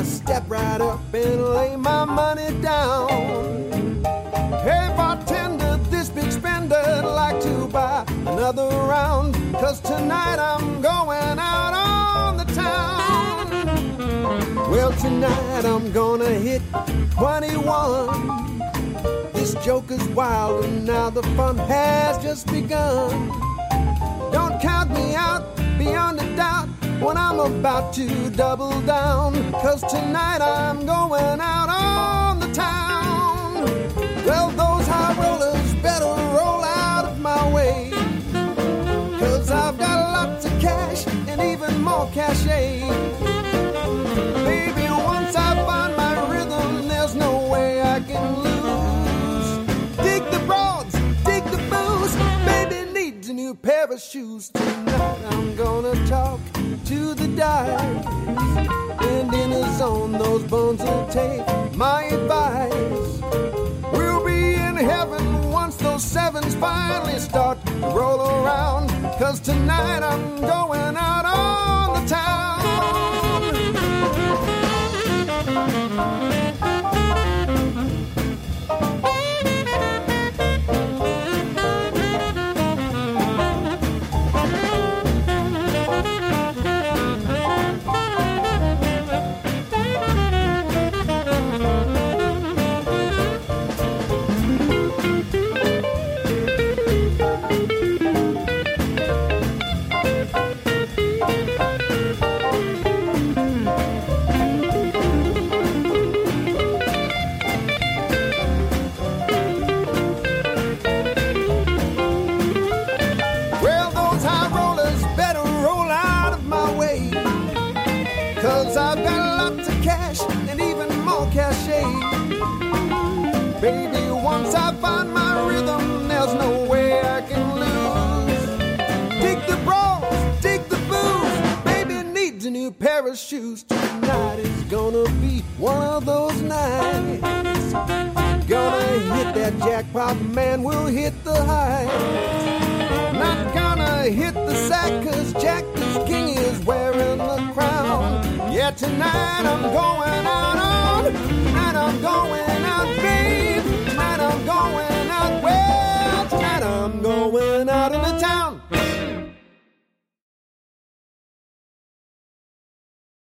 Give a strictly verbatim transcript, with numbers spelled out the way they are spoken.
step right up and lay my money down. Hey, bartender, this big spender'd like to buy another round, 'cause tonight I'm going out on the town. Well, tonight I'm gonna hit twenty-one. This joker's wild and now the fun has just begun. Don't count me out beyond a doubt when I'm about to double down, 'cause tonight I'm going out on the town. Well, those high rollers better roll out of my way, 'cause I've got lots of cash and even more cachet. Baby, once I find my rhythm, there's no way I can lose. Dig the broads, dig the booze, baby needs a new pair of shoes. Tonight I'm gonna talk to the dice, and in a zone those bones will take my advice. We'll be in heaven once those sevens finally start to roll around, 'cause tonight I'm going out on the town. Baby, once I find my rhythm, there's no way I can lose. Dig the brawls, dig the booze, baby needs a new pair of shoes. Tonight is gonna be one of those nights. Gonna hit that jackpot, man, we'll hit the heights. Not gonna hit the sack, 'cause Jack the King is wearing the crown. Yeah, tonight I'm going out on, tonight I'm going